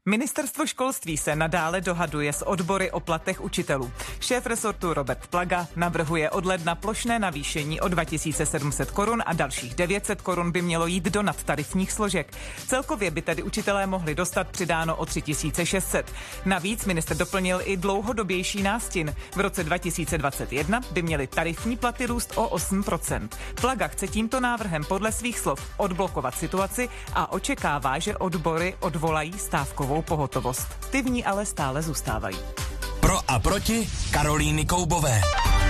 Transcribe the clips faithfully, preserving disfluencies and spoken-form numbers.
Ministerstvo školství se nadále dohaduje s odbory o platech učitelů. Šéf resortu Robert Plaga navrhuje od ledna plošné navýšení o dva tisíce sedm set korun a dalších devět set korun by mělo jít do nadtarifních složek. Celkově by tedy učitelé mohli dostat přidáno o tři tisíce šest set. Navíc ministr doplnil i dlouhodobější nástin. V roce dva tisíce dvacet jedna by měly tarifní platy růst o osm procent. Plaga chce tímto návrhem podle svých slov odblokovat situaci a očekává, že odbory odvolají stávkovou pohotovost. Ty v ní ale stále zůstávají. Pro a proti Karolíny Koubové.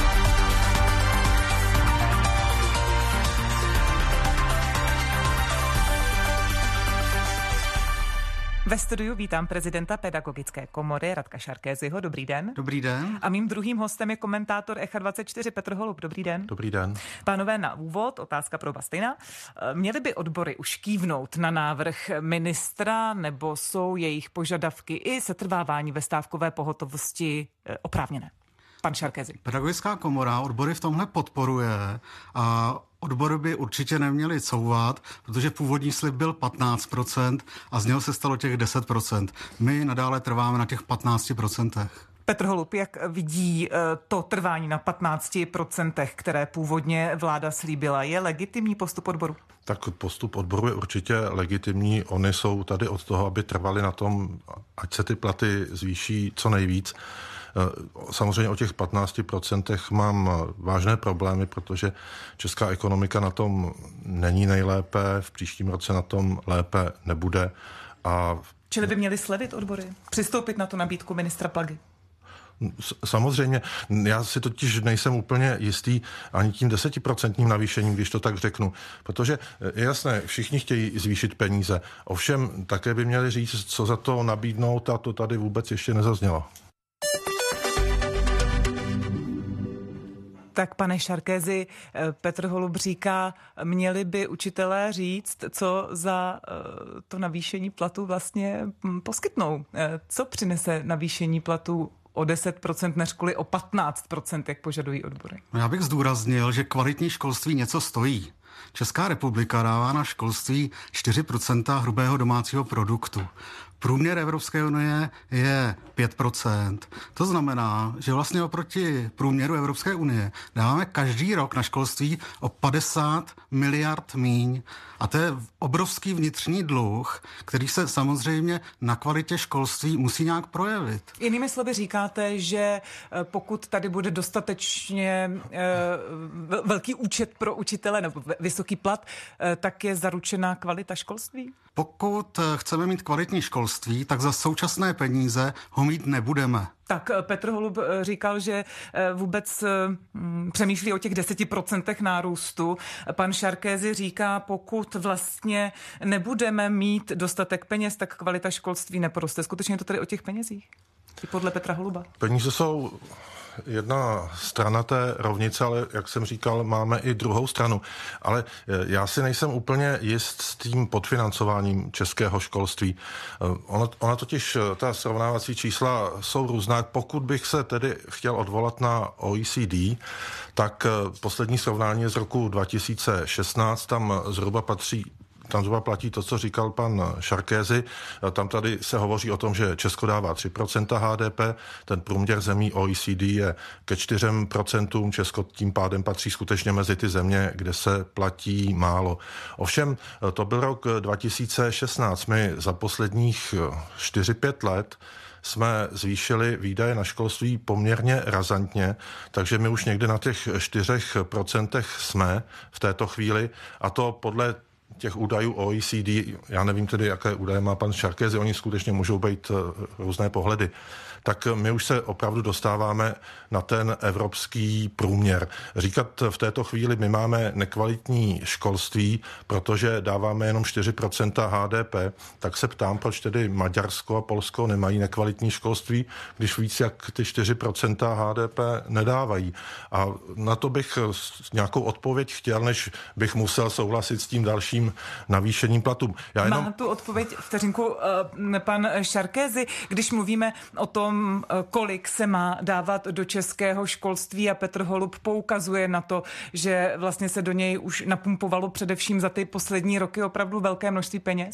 Ve studiu vítám prezidenta Pedagogické komory Radka Šarkézyho. Dobrý den. Dobrý den. A mým druhým hostem je komentátor Echa dvacet čtyři Petr Holub. Dobrý den. Dobrý den. Pánové, na úvod otázka pro vás stejná. Měly by odbory už kývnout na návrh ministra, nebo jsou jejich požadavky i setrvávání ve stávkové pohotovosti oprávněné? Pan Šarkézy. Pedagogická komora odbory v tomhle podporuje a odbory by určitě neměly couvat, protože původní slib byl patnáct procent a z něho se stalo těch deset procent. My nadále trváme na těch patnácti procentech. Petr Holub, jak vidí to trvání na patnácti procentech, které původně vláda slíbila? Je legitimní postup odboru? Tak postup odboru je určitě legitimní. Oni jsou tady od toho, aby trvali na tom, ať se ty platy zvýší co nejvíc. Samozřejmě o těch patnácti procentech mám vážné problémy, protože česká ekonomika na tom není nejlépe, v příštím roce na tom lépe nebude. A Čili by měli slevit odbory? Přistoupit na tu nabídku ministra Plagy? Samozřejmě, já si totiž nejsem úplně jistý ani tím desetiprocentním navýšením, když to tak řeknu, protože je jasné, všichni chtějí zvýšit peníze, ovšem také by měli říct, co za to nabídnout, a to tady vůbec ještě nezaznělo. Tak pane Šarkézy, Petr Holub říká, měli by učitelé říct, co za to navýšení platu vlastně poskytnou. Co přinese navýšení platu o deset procent než kvůli o patnáct procent, jak požadují odbory? Já bych zdůraznil, že kvalitní školství něco stojí. Česká republika dává na školství čtyři procenta hrubého domácího produktu. Průměr Evropské unie je pět procent. To znamená, že vlastně oproti průměru Evropské unie dáváme každý rok na školství o padesát miliard míň. A to je obrovský vnitřní dluh, který se samozřejmě na kvalitě školství musí nějak projevit. Jinými slovy říkáte, že pokud tady bude dostatečně velký účet pro učitele nebo vysoký plat, tak je zaručená kvalita školství? Pokud chceme mít kvalitní školství, tak za současné peníze ho mít nebudeme. Tak Petr Holub říkal, že vůbec přemýšlí o těch deseti procentech nárůstu. Pan Šarkézy říká, pokud vlastně nebudeme mít dostatek peněz, tak kvalita školství neporoste. Skutečně je to tady o těch penězích? I podle Petra Holuba. Peníze jsou jedna strana té rovnice, ale jak jsem říkal, máme i druhou stranu. Ale já si nejsem úplně jist s tím podfinancováním českého školství. Ona, ona totiž, ta srovnávací čísla jsou různá. Pokud bych se tedy chtěl odvolat na O E C D, tak poslední srovnání je z roku dva tisíce šestnáct, tam zhruba patří Tam zhruba platí to, co říkal pan Šarkézy. Tam tady se hovoří o tom, že Česko dává tři procenta H D P, ten průměr zemí O E C D je ke čtyřem procentům, Česko tím pádem patří skutečně mezi ty země, kde se platí málo. Ovšem, to byl rok dva tisíce šestnáct. My za posledních čtyři pět let jsme zvýšili výdaje na školství poměrně razantně, takže my už někde na těch čtyřech procentech jsme v této chvíli, a to podle těch údajů O E C D, já nevím tedy, jaké údaje má pan Šarkézy, oni skutečně můžou být různé pohledy, tak my už se opravdu dostáváme na ten evropský průměr. Říkat v této chvíli, my máme nekvalitní školství, protože dáváme jenom čtyři procenta H D P, tak se ptám, proč tedy Maďarsko a Polsko nemají nekvalitní školství, když víc jak ty čtyři procenta H D P nedávají. A na to bych nějakou odpověď chtěl, než bych musel souhlasit s tím dalším navýšením platů. Já jenom... Má tu odpověď, vteřinku, pan Šarkézy, když mluvíme o tom, kolik se má dávat do českého školství, a Petr Holub poukazuje na to, že vlastně se do něj už napumpovalo především za ty poslední roky opravdu velké množství peněz?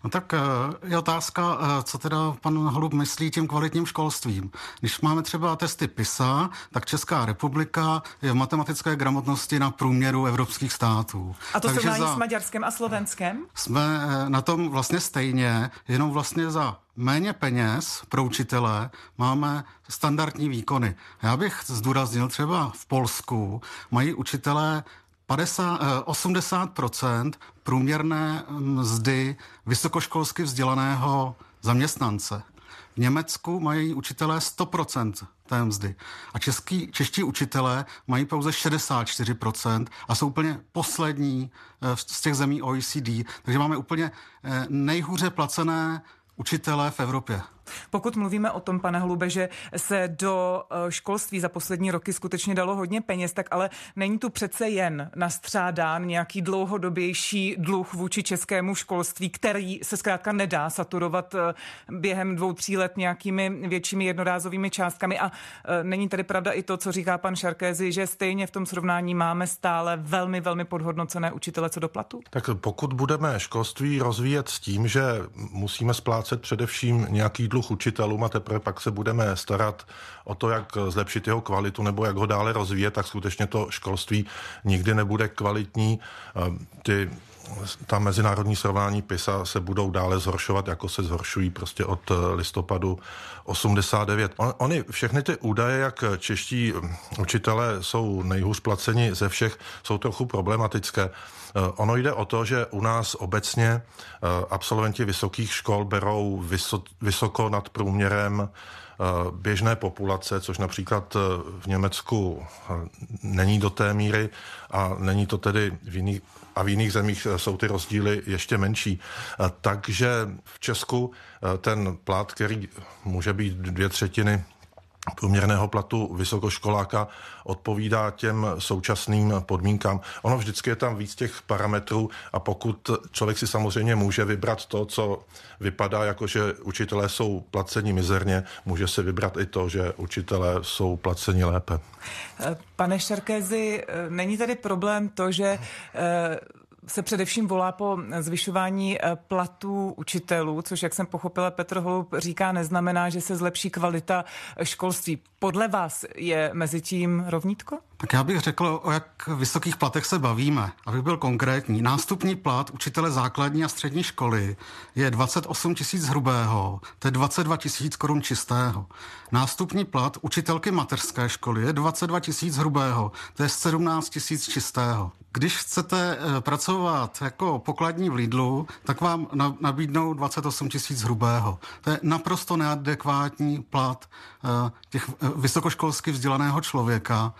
No tak je otázka, co teda pan Holub myslí tím kvalitním školstvím. Když máme třeba testy PISA, tak Česká republika je v matematické gramotnosti na průměru evropských států. A to Takže srovnání za... s Maďarskem a Slovenskem? Jsme na tom vlastně stejně, jenom vlastně za méně peněz pro učitele máme standardní výkony. Já bych zdůraznil, třeba v Polsku mají učitelé padesát, osmdesát procent průměrné mzdy vysokoškolsky vzdělaného zaměstnance. V Německu mají učitelé sto procent té mzdy. A český, čeští učitelé mají pouze šedesát čtyři procent a jsou úplně poslední z těch zemí O E C D. Takže máme úplně nejhůře placené učitelé v Evropě. Pokud mluvíme o tom, pane Holube, že se do školství za poslední roky skutečně dalo hodně peněz, tak ale není tu přece jen nastřádán nějaký dlouhodobější dluh vůči českému školství, který se zkrátka nedá saturovat během dvou, tří let nějakými většími jednorázovými částkami. A není tady pravda i to, co říká pan Šarkézy, že stejně v tom srovnání máme stále velmi, velmi podhodnocené učitele co do platu? Tak pokud budeme školství rozvíjet s tím, že musíme splácet především nějaký dluh učitelům a teprve pak se budeme starat o to, jak zlepšit jeho kvalitu nebo jak ho dále rozvíjet, tak skutečně to školství nikdy nebude kvalitní. Ty, ta mezinárodní srovnání PISA se budou dále zhoršovat, jako se zhoršují prostě od listopadu osmdesát devět. On, oni všechny ty údaje, jak čeští učitelé jsou nejhůř placeni ze všech, jsou trochu problematické. Ono jde o to, že u nás obecně absolventi vysokých škol berou vysoko nad průměrem běžné populace, což například v Německu není do té míry a není to tedy v jiných, a v jiných zemích jsou ty rozdíly ještě menší. Takže v Česku ten plat, který může být dvě třetiny průměrného platu vysokoškoláka, odpovídá těm současným podmínkám. Ono vždycky je tam víc těch parametrů a pokud člověk si samozřejmě může vybrat to, co vypadá jako, že učitelé jsou placeni mizerně, může si vybrat i to, že učitelé jsou placeni lépe. Pane Šarkézy, není tady problém to, že se především volá po zvyšování platů učitelů, což, jak jsem pochopila, Petr Holub říká, neznamená, že se zlepší kvalita školství. Podle vás je mezi tím rovnítko? Tak já bych řekl, o jak vysokých platech se bavíme. Abych byl konkrétní. Nástupní plat učitele základní a střední školy je dvacet osm tisíc hrubého, to je dvacet dva tisíc korun čistého. Nástupní plat učitelky mateřské školy je dvacet dva tisíc hrubého, to je sedmnáct tisíc čistého. Když chcete pracovat jako pokladní v Lidlu, tak vám nabídnou dvacet osm tisíc hrubého. To je naprosto neadekvátní plat těch vysokoškolsky vzdělaného člověka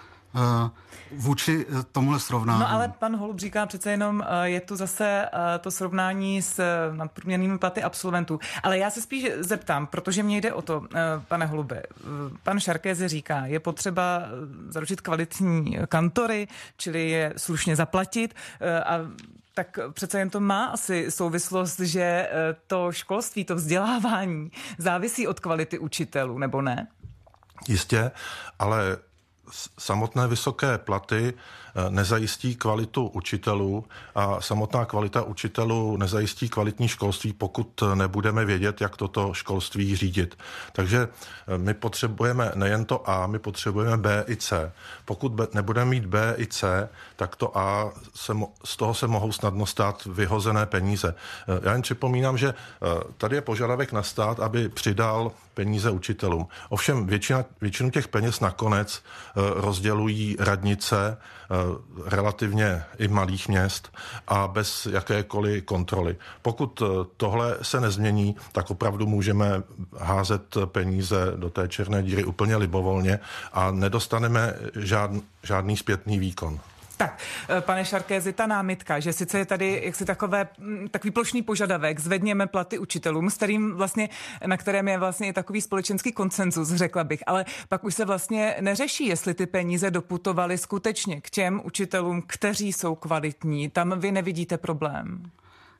vůči tomuhle srovnání. No ale pan Holub říká přece jenom, je tu zase to srovnání s nadprůměrnými platy absolventů. Ale já se spíš zeptám, protože mně jde o to, pane Holube, pan Šarkézy říká, je potřeba zaručit kvalitní kantory, čili je slušně zaplatit a tak přece jen to má asi souvislost, že to školství, to vzdělávání závisí od kvality učitelů, nebo ne? Jistě, ale samotné vysoké platy nezajistí kvalitu učitelů a samotná kvalita učitelů nezajistí kvalitní školství, pokud nebudeme vědět, jak toto školství řídit. Takže my potřebujeme nejen to A, my potřebujeme B i C. Pokud nebudeme mít B i C, tak to A, se, z toho se mohou snadno stát vyhozené peníze. Já jen připomínám, že tady je požadavek na stát, aby přidal peníze učitelům. Ovšem většina, většinu těch peněz nakonec rozdělují radnice relativně i malých měst a bez jakékoliv kontroly. Pokud tohle se nezmění, tak opravdu můžeme házet peníze do té černé díry úplně libovolně a nedostaneme žádný, žádný zpětný výkon. Tak, pane Šarkézy, ta námitka, že sice je tady jaksi takové, takový plošný požadavek, zvedněme platy učitelům, s kterým vlastně, na kterém je vlastně i takový společenský konsenzus, řekla bych, ale pak už se vlastně neřeší, jestli ty peníze doputovaly skutečně k těm učitelům, kteří jsou kvalitní. Tam vy nevidíte problém.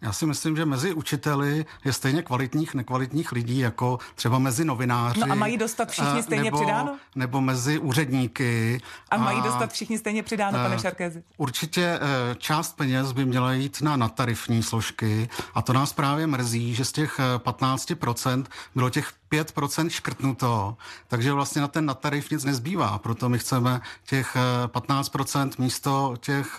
Já si myslím, že mezi učiteli je stejně kvalitních, nekvalitních lidí, jako třeba mezi novináři. No a mají dostat všichni stejně nebo, přidáno? Nebo mezi úředníky. A, a mají dostat všichni stejně přidáno, pane Šarkézi? Určitě část peněz by měla jít na nadtarifní složky a to nás právě mrzí, že z těch patnáct procent bylo těch pět procent škrtnuto, takže vlastně na ten nadtarif nic nezbývá. Proto my chceme těch patnáct procent místo těch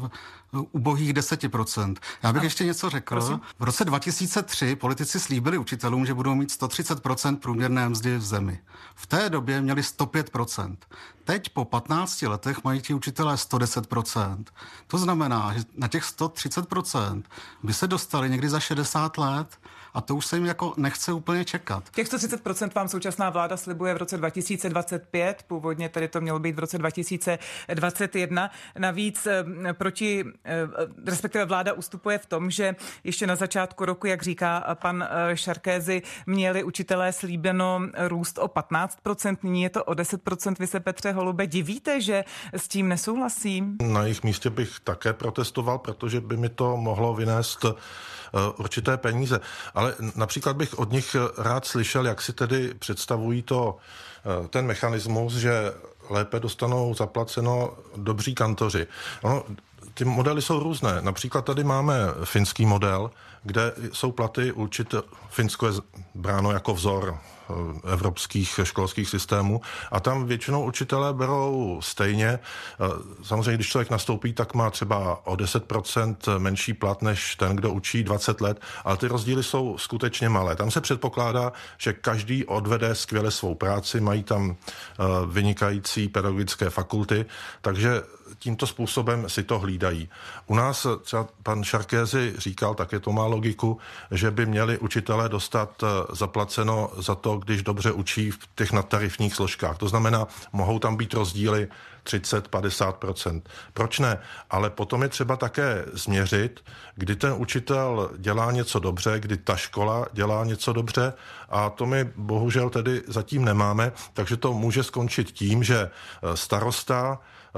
ubohých deset procent. Já bych a, ještě něco řekl. Prosím. V roce dva tisíce tři politici slíbili učitelům, že budou mít sto třicet procent průměrné mzdy v zemi. V té době měli sto pět procent. Teď po patnácti letech mají ti učitelé sto deset procent. To znamená, že na těch sto třicet procent by se dostali někdy za šedesát let a to už se jim jako nechce úplně čekat. Těch sto třicet procent vám současná vláda slibuje v roce dva tisíce dvacet pět, původně tedy to mělo být v roce dva tisíce dvacet jedna. Navíc proti, respektive vláda ustupuje v tom, že ještě na začátku roku, jak říká pan Šarkézi, měli učitelé slíbeno růst o patnáct procent, nyní je to o deset procent. Vy se, Petře Holube, divíte, že s tím nesouhlasím? Na jejich místě bych také protestoval, protože by mi to mohlo vynést určité peníze. Ale například bych od nich rád slyšel, jak si tedy představují to, ten mechanismus, že lépe dostanou zaplaceno dobří kantoři. No, ty modely jsou různé. Například tady máme finský model, kde jsou platy určitě, Finsko je bráno jako vzor evropských školských systémů a tam většinou učitelé berou stejně. Samozřejmě, když člověk nastoupí, tak má třeba o deset procent menší plat než ten, kdo učí dvacet let, ale ty rozdíly jsou skutečně malé. Tam se předpokládá, že každý odvede skvěle svou práci, mají tam vynikající pedagogické fakulty, takže tímto způsobem si to hlídají. U nás třeba pan Šarkézi říkal, také to má logiku, že by měli učitelé dostat zaplaceno za to, když dobře učí v těch nadtarifních složkách. To znamená, mohou tam být rozdíly třicet až padesát procent. Proč ne? Ale potom je třeba také změřit, kdy ten učitel dělá něco dobře, kdy ta škola dělá něco dobře a to my bohužel tedy zatím nemáme, takže to může skončit tím, že starosta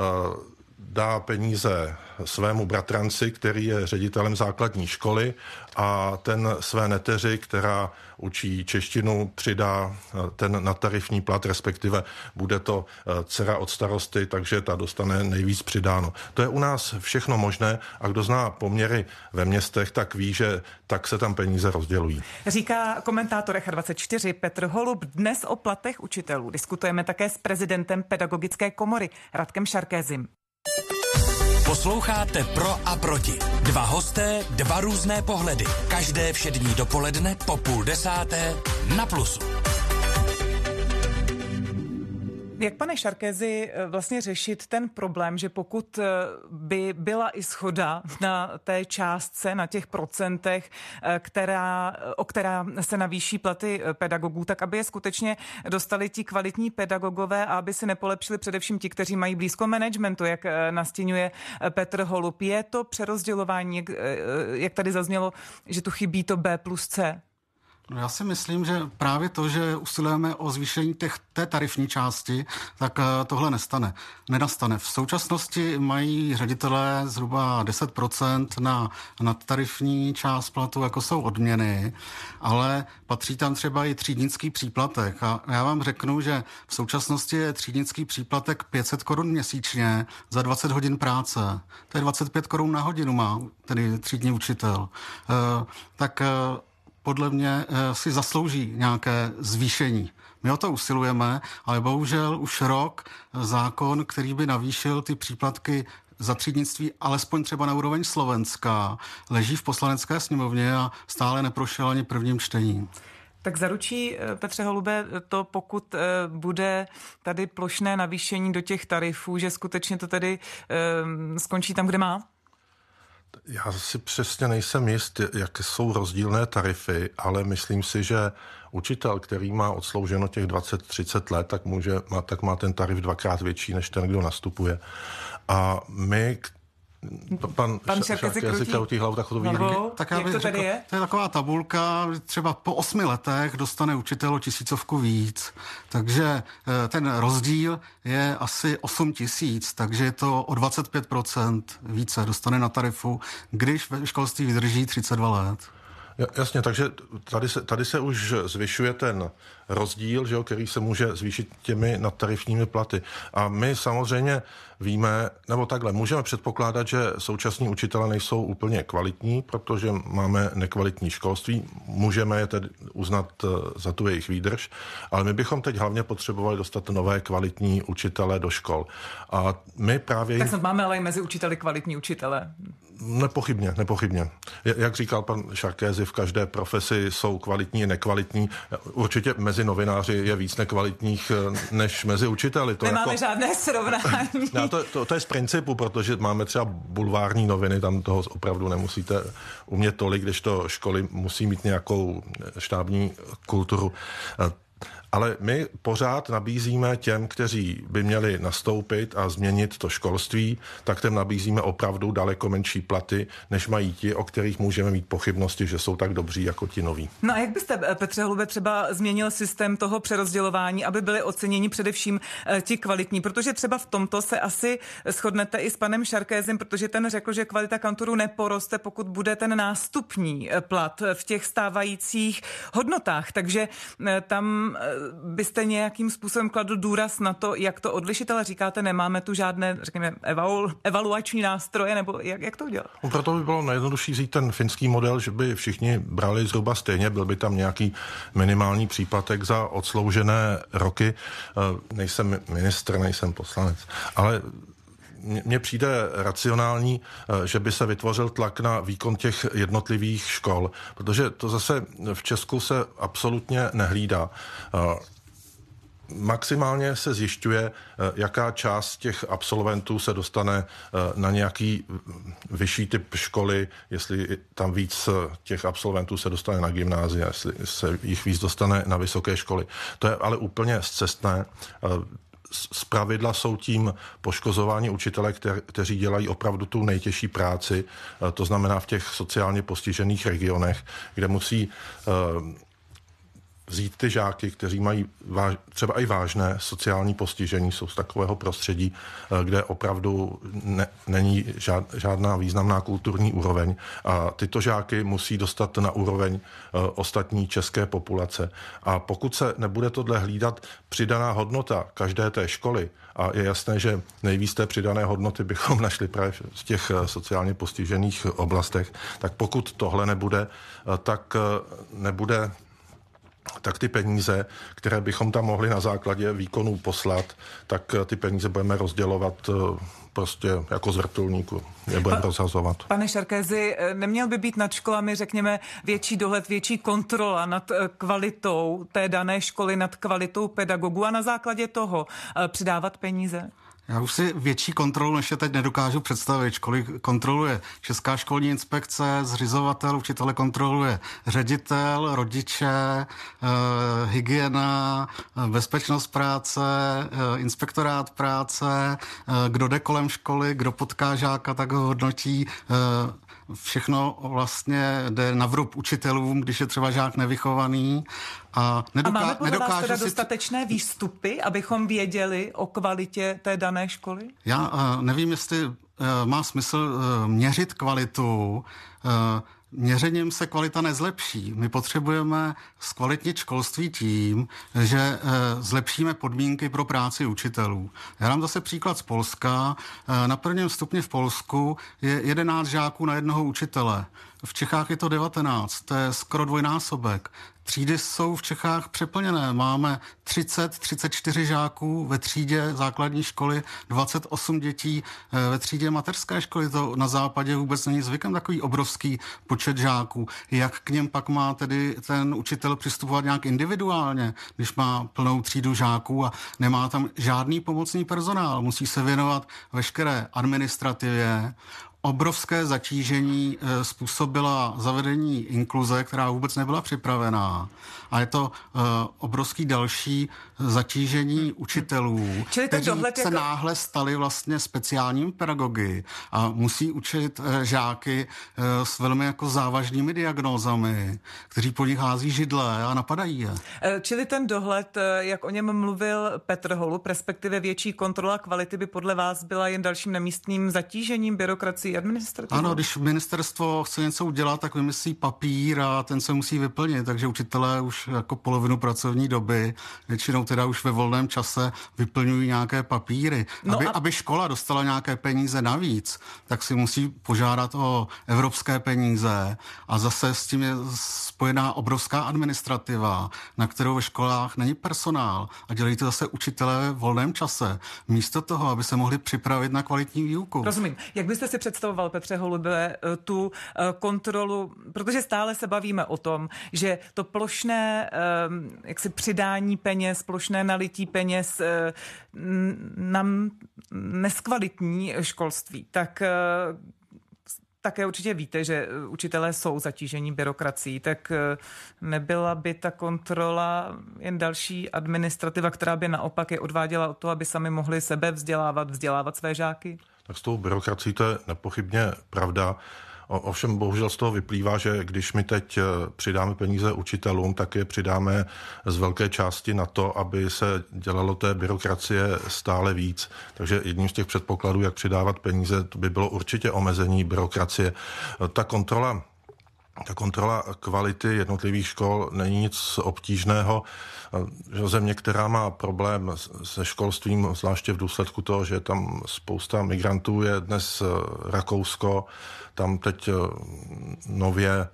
dá peníze svému bratranci, který je ředitelem základní školy a ten své neteři, která učí češtinu, přidá ten nadtarifní plat, respektive bude to dcera od starosty, takže ta dostane nejvíc přidáno. To je u nás všechno možné a kdo zná poměry ve městech, tak ví, že tak se tam peníze rozdělují. Říká komentátor Echa dvacet čtyři Petr Holub. Dnes o platech učitelů diskutujeme také s prezidentem Pedagogické komory Radkem Šarkézim. Posloucháte Pro a proti. Dva hosté, dva různé pohledy. Každé všední dopoledne po půl desáté na Plusu. Jak, pane Šarkézi, vlastně řešit ten problém, že pokud by byla i shoda na té částce, na těch procentech, která, o která se navýší platy pedagogů, tak aby je skutečně dostali ti kvalitní pedagogové a aby si nepolepšili především ti, kteří mají blízko managementu, jak nastěňuje Petr Holub. Je to přerozdělování, jak, jak tady zaznělo, že tu chybí to B plus C? No já si myslím, že právě to, že usilujeme o zvýšení těch, té tarifní části, tak tohle nestane. Nenastane. V současnosti mají ředitelé zhruba deset procent na nadtarifní část platu, jako jsou odměny, ale patří tam třeba i třídnický příplatek. A já vám řeknu, že v současnosti je třídnický příplatek pět set korun měsíčně za dvacet hodin práce. To je dvacet pět korun na hodinu má tedy třídní učitel. E, tak podle mě si zaslouží nějaké zvýšení. My o to usilujeme, ale bohužel už rok zákon, který by navýšil ty příplatky za třídnictví alespoň třeba na úroveň Slovenska, leží v poslanecké sněmovně a stále neprošel ani prvním čtením. Tak zaručí, Petře Holube, to, pokud bude tady plošné navýšení do těch tarifů, že skutečně to tedy skončí tam, kde má? Já si přesně nejsem jist, jaké jsou rozdílné tarify, ale myslím si, že učitel, který má odslouženo těch dvacet třicet let, tak, může, má, tak má ten tarif dvakrát větší než ten, kdo nastupuje. A my Pan, Pan Šarkezi krutí, krutí hlavu, tak to ví. Tak já bych to řekl, je? to je taková tabulka, třeba po osmi letech dostane učitel o tisícovku víc, takže ten rozdíl je asi osm tisíc, takže je to o dvacet pět procent více dostane na tarifu, když ve školství vydrží třicet dva let. Jasně, takže tady se, tady se už zvyšuje ten rozdíl, že jo, který se může zvýšit těmi nadtarifními platy. A my samozřejmě víme, nebo takhle, můžeme předpokládat, že současní učitelé nejsou úplně kvalitní, protože máme nekvalitní školství, můžeme je tedy uznat za tu jejich výdrž, ale my bychom teď hlavně potřebovali dostat nové kvalitní učitele do škol. A my právě... Tak snad máme ale i mezi učiteli kvalitní učitele. Nepochybně, nepochybně. Jak říkal pan Šarkézy, v každé profesi jsou kvalitní a nekvalitní. Určitě mezi novináři je víc nekvalitních než mezi učiteli. To Nemáme jako... žádné srovnání. No, to, to, to je z principu, protože máme třeba bulvární noviny, tam toho opravdu nemusíte umět tolik, když to školy musí mít nějakou štábní kulturu. Ale my pořád nabízíme těm, kteří by měli nastoupit a změnit to školství, tak těm nabízíme opravdu daleko menší platy, než mají ti, o kterých můžeme mít pochybnosti, že jsou tak dobří jako ti noví. No a jak byste, Petře Holube, třeba změnil systém toho přerozdělování, aby byli oceněni především ti kvalitní? Protože třeba v tomto se asi shodnete i s panem Šarkézem, protože ten řekl, že kvalita kantorů neporoste, pokud bude ten nástupní plat v těch stávajících hodnotách. Takže tam byste nějakým způsobem kladl důraz na to, jak to odlišit, ale říkáte, nemáme tu žádné, řekněme, evalu, evaluační nástroje, nebo jak, jak to udělat? Proto by bylo nejjednodušší vzít ten finský model, že by všichni brali zhruba stejně, byl by tam nějaký minimální příplatek za odsloužené roky. Nejsem ministr, nejsem poslanec, ale mně přijde racionální, že by se vytvořil tlak na výkon těch jednotlivých škol, protože to zase v Česku se absolutně nehlídá. Maximálně se zjišťuje, jaká část těch absolventů se dostane na nějaký vyšší typ školy, jestli tam víc těch absolventů se dostane na gymnázia, jestli se jich víc dostane na vysoké školy. To je ale úplně scestné. Zpravidla jsou tím poškozováni učitelé, kter- kteří dělají opravdu tu nejtěžší práci, to znamená v těch sociálně postižených regionech, kde musí uh, vzít ty žáky, kteří mají váž, třeba i vážné sociální postižení, jsou z takového prostředí, kde opravdu ne, není žád, žádná významná kulturní úroveň a tyto žáky musí dostat na úroveň uh, ostatní české populace. A pokud se nebude tohle hlídat přidaná hodnota každé té školy, a je jasné, že nejvíc té přidané hodnoty bychom našli právě v těch sociálně postižených oblastech, tak pokud tohle nebude, tak nebude tak ty peníze, které bychom tam mohli na základě výkonů poslat, tak ty peníze budeme rozdělovat prostě jako z vrtulníku, je budeme pa, rozhazovat. Pane Šarkézy, neměl by být nad školami, řekněme, větší dohled, větší kontrola nad kvalitou té dané školy, nad kvalitou pedagogů a na základě toho přidávat peníze? Já už si větší kontrolu, než je teď nedokážu představit. Školy kontroluje Česká školní inspekce, zřizovatel, učitele kontroluje ředitel, rodiče, eh, hygiena, bezpečnost práce, eh, inspektorát práce, eh, kdo jde kolem školy, kdo potká žáka, tak ho hodnotí. Eh, Všechno vlastně jde na vrub učitelům, když je třeba žák nevychovaný. A, nedoká- a máme podle vás teda si dostatečné výstupy, abychom věděli o kvalitě té dané školy? Já uh, nevím, jestli uh, má smysl uh, měřit kvalitu. Uh, Měřením se kvalita nezlepší. My potřebujeme zkvalitnit školství tím, že e, zlepšíme podmínky pro práci učitelů. Já dám zase příklad z Polska. E, na prvním stupni v Polsku je jedenáct žáků na jednoho učitele. V Čechách je to devatenáct, to je skoro dvojnásobek. Třídy jsou v Čechách přeplněné. Máme třicet, třicet čtyři žáků ve třídě základní školy, dvacet osm dětí ve třídě mateřské školy. To na západě vůbec není zvykem, takový obrovský počet žáků. Jak k něm pak má tedy ten učitel přistupovat nějak individuálně, když má plnou třídu žáků a nemá tam žádný pomocný personál. Musí se věnovat veškeré administrativě, obrovské zatížení způsobila zavedení inkluze, která vůbec nebyla připravená. A je to uh, obrovský další zatížení učitelů, Čili kteří dohled se jako... náhle stali vlastně speciálními pedagogy a musí učit uh, žáky uh, s velmi jako závažnými diagnózami, kteří po nich hází židle a napadají je. Čili ten dohled, jak o něm mluvil Petr Holub, respektive větší kontrola kvality by podle vás byla jen dalším nemístným zatížením byrokracii administrativy? Ano, když ministerstvo chce něco udělat, tak vymyslí papír a ten se musí vyplnit, takže učitelé už jako polovinu pracovní doby, většinou teda už ve volném čase vyplňují nějaké papíry. No aby, a... aby škola dostala nějaké peníze navíc, tak si musí požádat o evropské peníze a zase s tím je spojená obrovská administrativa, na kterou ve školách není personál a dělají to zase učitelé v volném čase, místo toho, aby se mohli připravit na kvalitní výuku. Rozumím. Jak byste si představoval, Petře Holube, tu kontrolu, protože stále se bavíme o tom, že to plošné jaksi přidání peněz, plošné nalití peněz nám neskvalitní školství, tak také určitě víte, že učitelé jsou zatížení byrokracií, tak nebyla by ta kontrola jen další administrativa, která by naopak je odváděla od toho, aby sami mohli sebe vzdělávat, vzdělávat své žáky? Tak s tou byrokracií to je nepochybně pravda. Ovšem bohužel z toho vyplývá, že když my teď přidáme peníze učitelům, tak je přidáme z velké části na to, aby se dělalo té byrokracie stále víc. Takže jedním z těch předpokladů, jak přidávat peníze, to by bylo určitě omezení byrokracie. Ta kontrola Ta kontrola kvality jednotlivých škol není nic obtížného. Země, která má problém se školstvím, zvláště v důsledku toho, že je tam spousta migrantů, je dnes Rakousko. Tam teď nově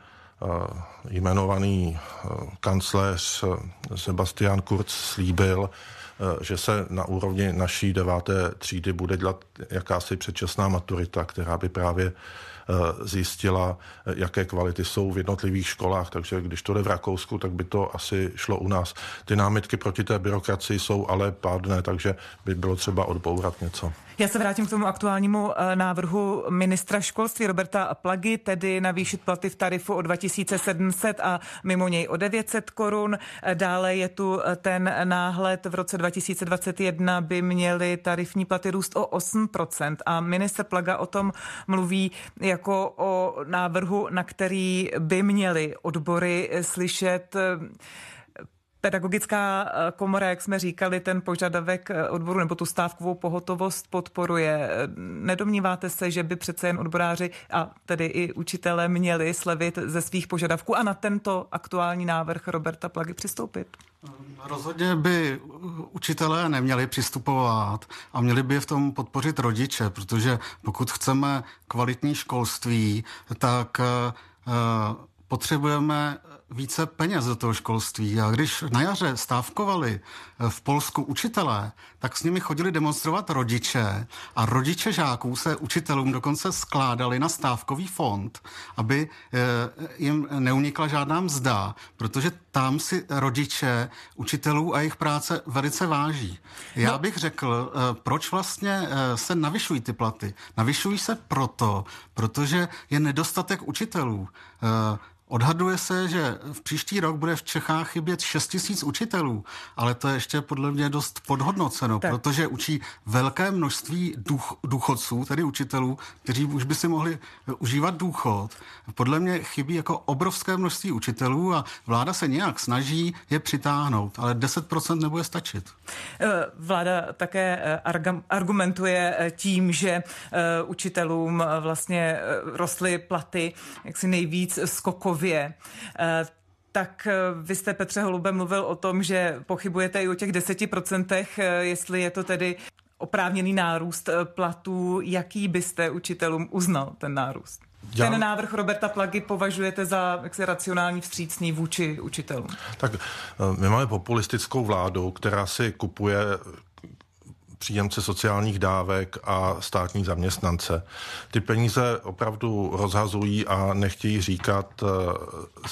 jmenovaný kancléř Sebastian Kurz slíbil, že se na úrovni naší deváté třídy bude dělat jakási předčasná maturita, která by právě zjistila, jaké kvality jsou v jednotlivých školách, takže když to jde v Rakousku, tak by to asi šlo u nás. Ty námitky proti té byrokracii jsou ale pádné, takže by bylo třeba odbourat něco. Já se vrátím k tomu aktuálnímu návrhu ministra školství Roberta Plagy, tedy navýšit platy v tarifu o dva tisíce sedm set a mimo něj o devět set korun. Dále je tu ten náhled, v roce dva tisíce dvacet jedna by měly tarifní platy růst o osm procent a ministr Plaga o tom mluví jako o návrhu, na který by měly odbory slyšet. Pedagogická komora, jak jsme říkali, ten požadavek odboru nebo tu stávkovou pohotovost podporuje. Nedomníváte se, že by přece jen odboráři a tedy i učitelé měli slevit ze svých požadavků a na tento aktuální návrh Roberta Plagy přistoupit? Rozhodně by učitelé neměli přistupovat a měli by v tom podpořit rodiče, protože pokud chceme kvalitní školství, tak uh, potřebujeme více peněz do toho školství. A když na jaře stávkovali v Polsku učitelé, tak s nimi chodili demonstrovat rodiče a rodiče žáků se učitelům dokonce skládali na stávkový fond, aby jim neunikla žádná mzda, protože tam si rodiče učitelů a jejich práce velice váží. Já bych řekl, proč vlastně se navyšují ty platy. Navyšují se proto, protože je nedostatek učitelů. Odhaduje se, že v příští rok bude v Čechách chybět šest tisíc učitelů, ale to je ještě podle mě dost podhodnoceno, tak. Protože učí velké množství duch, důchodců, tedy učitelů, kteří už by si mohli užívat důchod. Podle mě chybí jako obrovské množství učitelů a vláda se nějak snaží je přitáhnout, ale deset procent nebude stačit. Vláda také argumentuje tím, že učitelům vlastně rostly platy jaksi nejvíc skokově. Tak vy jste, Petře Holube, mluvil o tom, že pochybujete i o těch deseti procentech, jestli je to tedy oprávněný nárůst platů. Jaký byste učitelům uznal ten nárůst? Já... Ten návrh Roberta Plagy považujete za jaksi racionální, vstřícný vůči učitelům? Tak my máme populistickou vládu, která si kupuje příjemce sociálních dávek a státní zaměstnance. Ty peníze opravdu rozhazují a nechtějí říkat,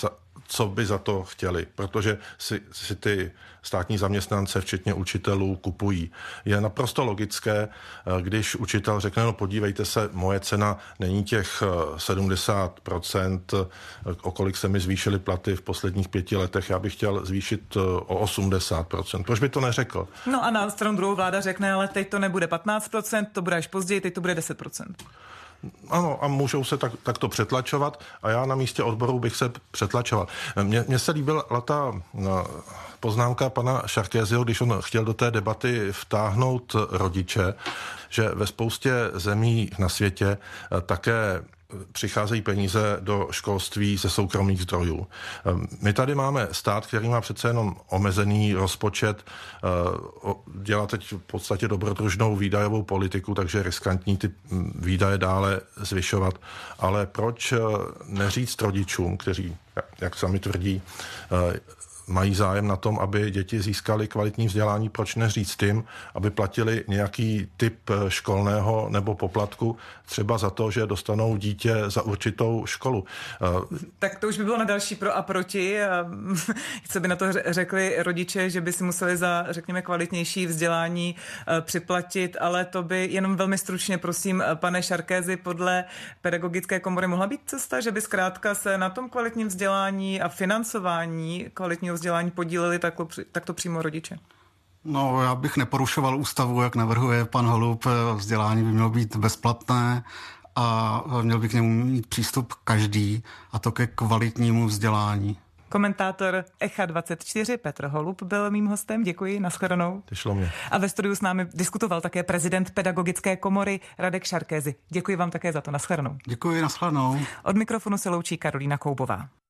co by za to chtěli, protože si, si ty státní zaměstnance, včetně učitelů, kupují. Je naprosto logické, když učitel řekne, no podívejte se, moje cena není těch sedmdesát procent, o kolik se mi zvýšily platy v posledních pěti letech, já bych chtěl zvýšit o osmdesát procent. Proč by to neřekl? No a na stranu druhou vláda řekne, ale teď to nebude patnáct procent, to bude až později, teď to bude deset procent. Ano, a můžou se tak, takto přetlačovat a já na místě odboru bych se přetlačoval. Mně, mně se líbila ta poznámka pana Sarkozyho, když on chtěl do té debaty vtáhnout rodiče, že ve spoustě zemí na světě také přicházejí peníze do školství ze soukromých zdrojů. My tady máme stát, který má přece jenom omezený rozpočet, dělá teď v podstatě dobrodružnou výdajovou politiku, takže je riskantní ty výdaje dále zvyšovat. Ale proč neříct rodičům, kteří, jak sami tvrdí, mají zájem na tom, aby děti získaly kvalitní vzdělání, proč neříct tím, aby platili nějaký typ školného nebo poplatku, třeba za to, že dostanou dítě za určitou školu. Tak to už by bylo na další pro a proti. Co by na to řekli rodiče, že by si museli za, řekněme, kvalitnější vzdělání připlatit, ale to by jenom velmi stručně, prosím, pane Sarkozy, podle pedagogické komory mohla být cesta, že by zkrátka se na tom kvalitním vzdělání a financování kvalitního vzdělání podíleli takto, takto přímo rodiče? No, já bych neporušoval ústavu, jak navrhuje pan Holub. Vzdělání by mělo být bezplatné a měl by k němu mít přístup každý, a to ke kvalitnímu vzdělání. Komentátor Echa dvacet čtyři Petr Holub byl mým hostem. Děkuji, nashledanou. Těšilo mě. A ve studiu s námi diskutoval také prezident pedagogické komory Radek Sarkozy. Děkuji vám také za to, nashledanou. Děkuji, nashledanou. Od mikrofonu se loučí Karolína Koubová.